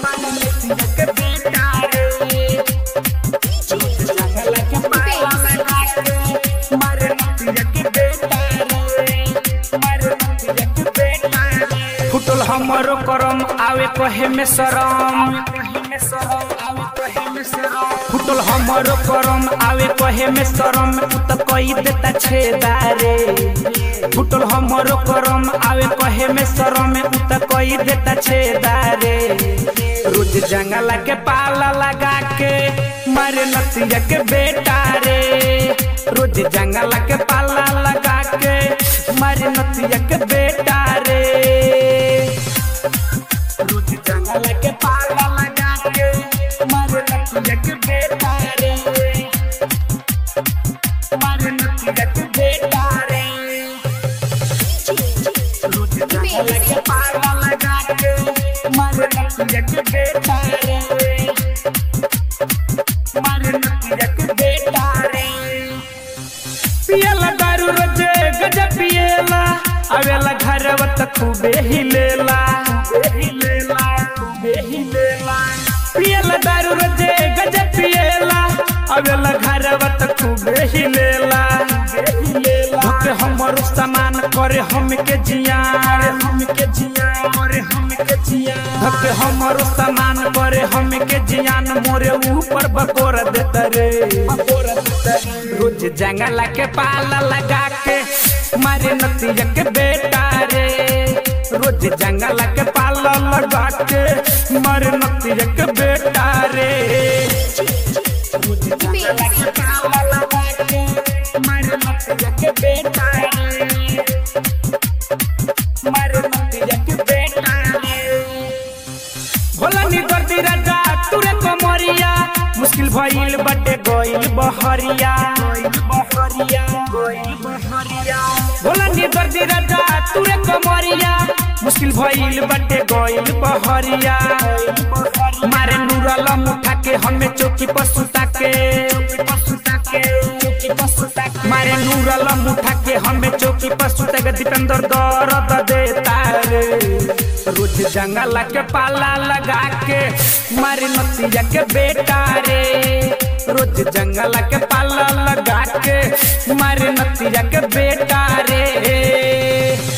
मारे नतिया के बेटा रे रोज जंगल के पाला लगा के मारे नतिया के बेटा रे मारे नतिया के बेटा रे फुटल हमरो करम आवे कहे में शरम फुटल हमरो करम आवे कहे में शरम उ त कई देता छेदारे फुटल हमरो करम आवे कहे में शरम उ त कई देता छेदारे रोज जंगला के पाला लगा के मारे नतिया के बेटा रे रोज जंगला के पाला लगा के मारे नतिया के बेटा रे रोज जंगला के पाला लगा के मारे नतिया के बेटा रे मारे नतिया के बेटा रे रोज जंगला के पाला लगा के मारे नतिया के बेटा रे मारे नतिया के बेटा रे पियला दारू रोजे गजब पियला आवेला घरवा त खूबे हिलेला पियला दारू रोजे गजब पियला आवेला घरवा त खूबे हिलेला धोके हमर सामान करे हमके जियान धोके हमर सामान करे हमके जियान मोरे ऊपर बकोर देता रे रोज जंगला के पाला लगा के मारे नतिया के बेटा रे रोज जंगला के पाला लगा के मारे नतिया के बेटा रे रोज जंगला के पाला लगा के मारे नतिया के बेटा रे मारे नतिया के बेटा रे भोला नी दर्दी राजा तुरे कमरिया मुश्किल भइल बटे गइल बहरिया भोला नी दर्दी राजा तुरे कमरिया मुश्किल भइल बटे गइल बहरिया मारे नूरला मुठा के हमें चौकी पर सुता के मारे नूरला मुठा के हमें चौकी पर सुता के दीपेंद्र दर्द देता रे रोज जंगला के पाला लगा के मारे नतिया के बेटा रे रोज जंगला के पाला लगा के मारे नतिया के बेटा रे।